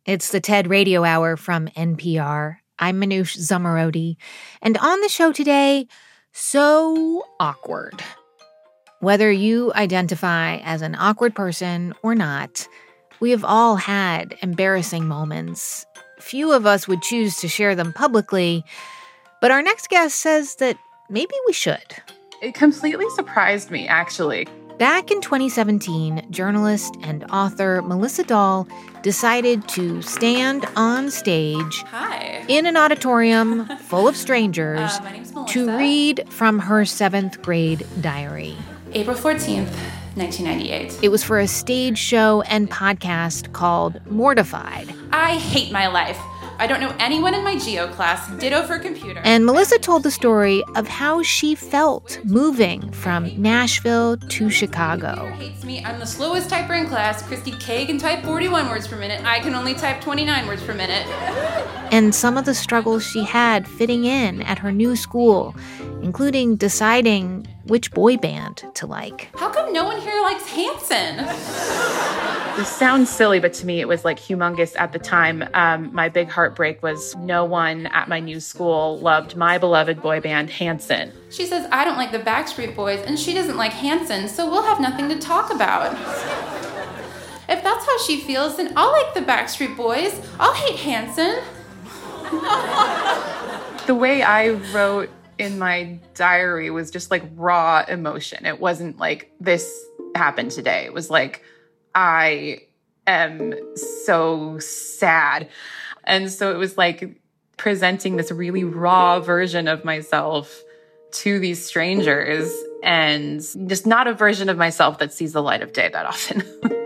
It's the TED Radio Hour from NPR. I'm Manoush Zomorodi. And on the show today, so awkward. Whether you identify as an awkward person or not, we have all had embarrassing moments. Few of us would choose to share them publicly, but our next guest says that maybe we should. It completely surprised me, actually. Back in 2017, journalist and author Melissa Dahl decided to stand on stage in an auditorium full of strangers to read from her 7th grade diary. April 14th, 1998. It was for a stage show and podcast called Mortified. I hate my life. I don't know anyone in my geo class. Ditto for computer. And Melissa told the story of how she felt moving from Nashville to Chicago. Hates me. I'm the slowest typer in class. Christy K can type 41 words per minute. I can only type 29 words per minute. And some of the struggles she had fitting in at her new school, including deciding which boy band to like. How come no one here likes Hanson? This sounds silly, but to me it was like humongous at the time. My big heartbreak was no one at my new school loved my beloved boy band, Hanson. She says I don't like the Backstreet Boys, and she doesn't like Hanson, so we'll have nothing to talk about. If that's how she feels, then I'll like the Backstreet Boys. I'll hate Hanson. The way I wrote in my diary was just like raw emotion. It wasn't like this happened today. It was like, I am so sad. And so it was like presenting this really raw version of myself to these strangers, and just not a version of myself that sees the light of day that often.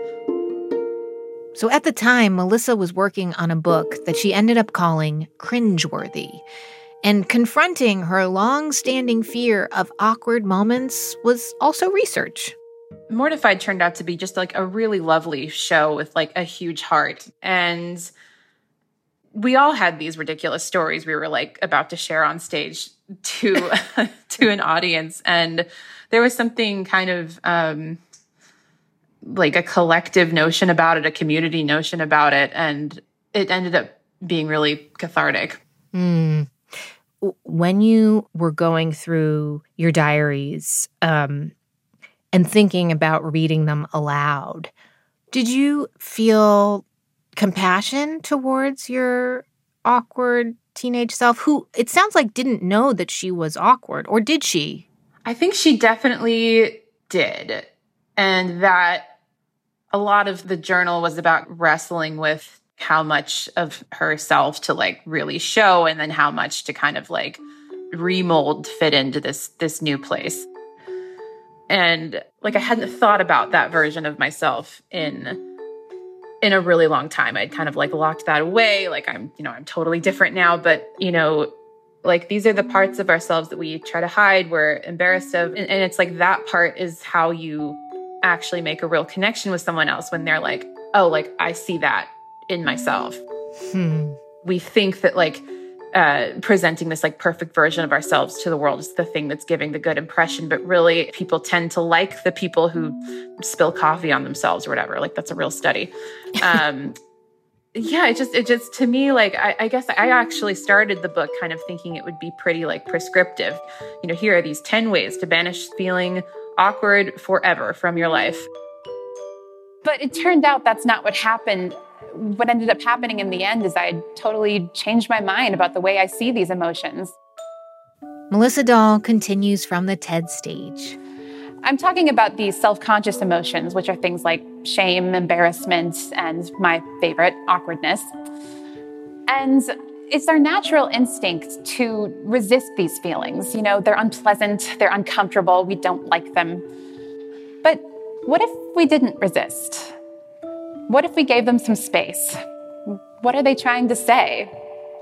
So at the time, Melissa was working on a book that she ended up calling Cringeworthy. And confronting her long-standing fear of awkward moments was also research. Mortified turned out to be just like a really lovely show with like a huge heart. And we all had these ridiculous stories we were like about to share on stage to an audience. And there was something kind of like a collective notion about it, a community notion about it. And it ended up being really cathartic. When you were going through your diaries and thinking about reading them aloud, did you feel compassion towards your awkward teenage self, who it sounds like didn't know that she was awkward, or did she? I think she definitely did. And that a lot of the journal was about wrestling with how much of herself to like really show, and then how much to kind of like remold fit into this new place. And like I hadn't thought about that version of myself in a really long time. I'd kind of like locked that away. Like I'm totally different now, but like these are the parts of ourselves that we try to hide, we're embarrassed of. And it's like that part is how you actually make a real connection with someone else, when they're like, oh, like I see that in myself. We think that like presenting this like perfect version of ourselves to the world is the thing that's giving the good impression, but really people tend to like the people who spill coffee on themselves or whatever. Like that's a real study. Yeah, it just to me, like I guess I actually started the book kind of thinking it would be pretty like prescriptive. Here are these 10 ways to banish feeling awkward forever from your life. But it turned out that's not what happened. What ended up happening in the end is I totally changed my mind about the way I see these emotions. Melissa Dahl continues from the TED stage. I'm talking about these self-conscious emotions, which are things like shame, embarrassment, and my favorite, awkwardness. And it's our natural instinct to resist these feelings. They're unpleasant, they're uncomfortable, we don't like them. But what if we didn't resist? What if we gave them some space? What are they trying to say?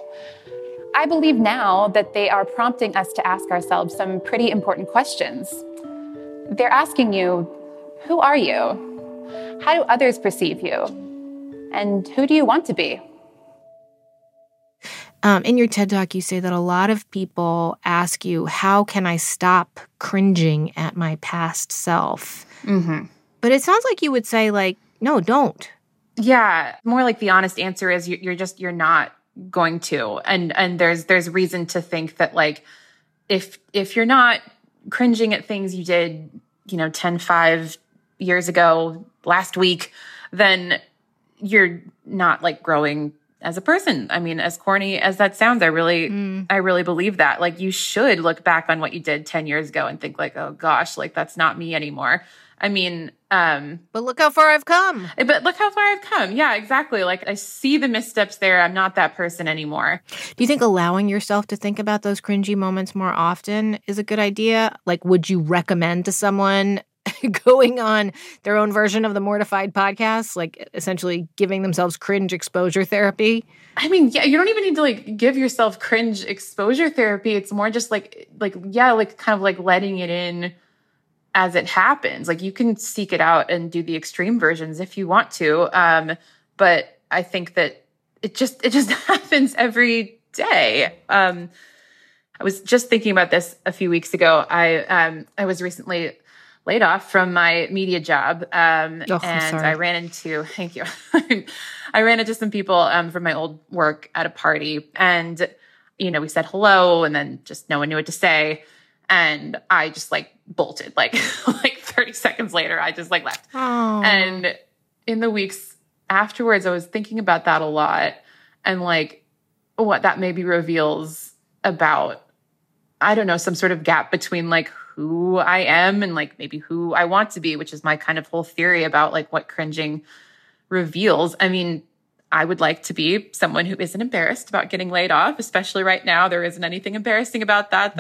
I believe now that they are prompting us to ask ourselves some pretty important questions. They're asking you, who are you? How do others perceive you? And who do you want to be? In your TED Talk, you say that a lot of people ask you, how can I stop cringing at my past self? Mm-hmm. But it sounds like you would say, like, no, don't. Yeah, more like the honest answer is you're not going to. And there's reason to think that like if you're not cringing at things you did, 5 years ago, last week, then you're not like growing as a person. I mean, as corny as that sounds, I really believe that. Like you should look back on what you did 10 years ago and think like, oh gosh, like that's not me anymore. I mean, but look how far I've come. Yeah, exactly. Like I see the missteps there. I'm not that person anymore. Do you think allowing yourself to think about those cringy moments more often is a good idea? Like, would you recommend to someone going on their own version of the Mortified podcast, like essentially giving themselves cringe exposure therapy? I mean, yeah, you don't even need to like give yourself cringe exposure therapy. It's more just like kind of like letting it in as it happens. Like you can seek it out and do the extreme versions if you want to. But I think that it just happens every day. I was just thinking about this a few weeks ago. I was recently laid off from my media job. And I ran into, thank you. I ran into some people from my old work at a party, and, we said hello, and then just no one knew what to say. And I just like bolted, like 30 seconds later, I just like left. Oh. And in the weeks afterwards, I was thinking about that a lot and like what that maybe reveals about, I don't know, some sort of gap between like who I am and like maybe who I want to be, which is my kind of whole theory about like what cringing reveals. I mean, I would like to be someone who isn't embarrassed about getting laid off, especially right now. There isn't anything embarrassing about that.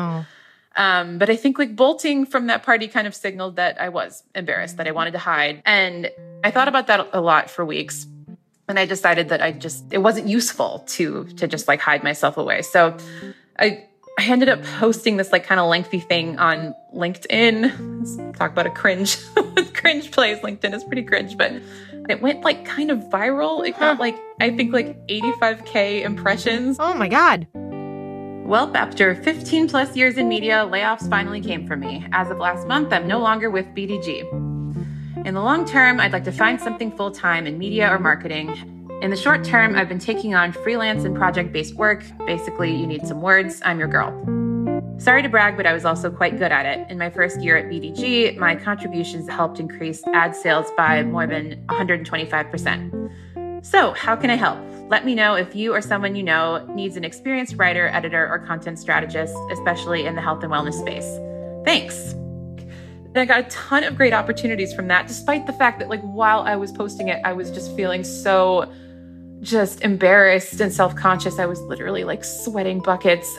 But I think like bolting from that party kind of signaled that I was embarrassed, that I wanted to hide. And I thought about that a lot for weeks. And I decided that it wasn't useful to just like hide myself away. So I ended up posting this like kind of lengthy thing on LinkedIn. Let's talk about a cringe place. LinkedIn is pretty cringe, but it went like kind of viral. It got like, I think like 85K impressions. Oh my God. Well, after 15 plus years in media, layoffs finally came for me. As of last month, I'm no longer with BDG. In the long term, I'd like to find something full-time in media or marketing. In the short term, I've been taking on freelance and project-based work. Basically, you need some words, I'm your girl. Sorry to brag, but I was also quite good at it. In my first year at BDG, my contributions helped increase ad sales by more than 125%. So, how can I help? Let me know if you or someone you know needs an experienced writer, editor, or content strategist, especially in the health and wellness space. Thanks. And I got a ton of great opportunities from that, despite the fact that like while I was posting it, I was just feeling so just embarrassed and self-conscious. I was literally like sweating buckets,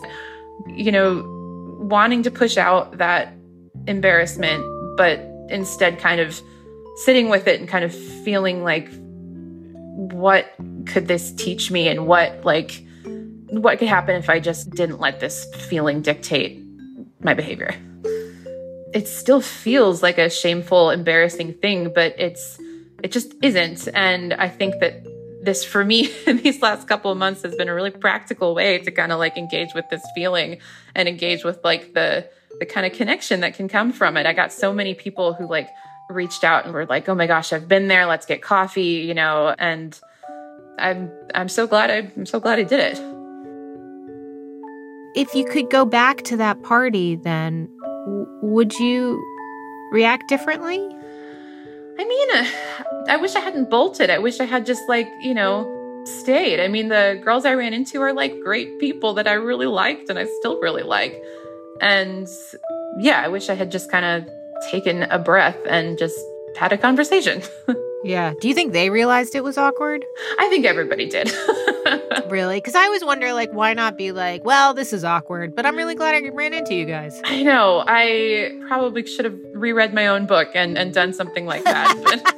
wanting to push out that embarrassment, but instead kind of sitting with it and kind of feeling like, what could this teach me, and what could happen if I just didn't let this feeling dictate my behavior? It still feels like a shameful, embarrassing thing, but it just isn't. And I think that this, for me, in these last couple of months has been a really practical way to kind of like engage with this feeling and engage with like the kind of connection that can come from it. I got so many people who like reached out and were like, oh my gosh, I've been there. Let's get coffee, and I'm so glad I did it. If you could go back to that party, then would you react differently? I mean, I wish I hadn't bolted. I wish I had just stayed. I mean, the girls I ran into are like great people that I really liked and I still really like. And yeah, I wish I had just kind of taken a breath and just had a conversation. Yeah. Do you think they realized it was awkward? I think everybody did. Really? Because I always wonder, like, why not be like, well, this is awkward, but I'm really glad I ran into you guys. I know. I probably should have reread my own book and done something like that.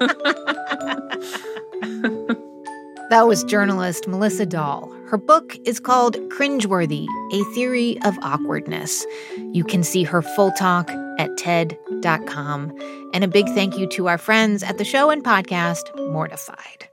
That was journalist Melissa Dahl. Her book is called Cringeworthy, A Theory of Awkwardness. You can see her full talk at TED.com. And a big thank you to our friends at the show and podcast, Mortified.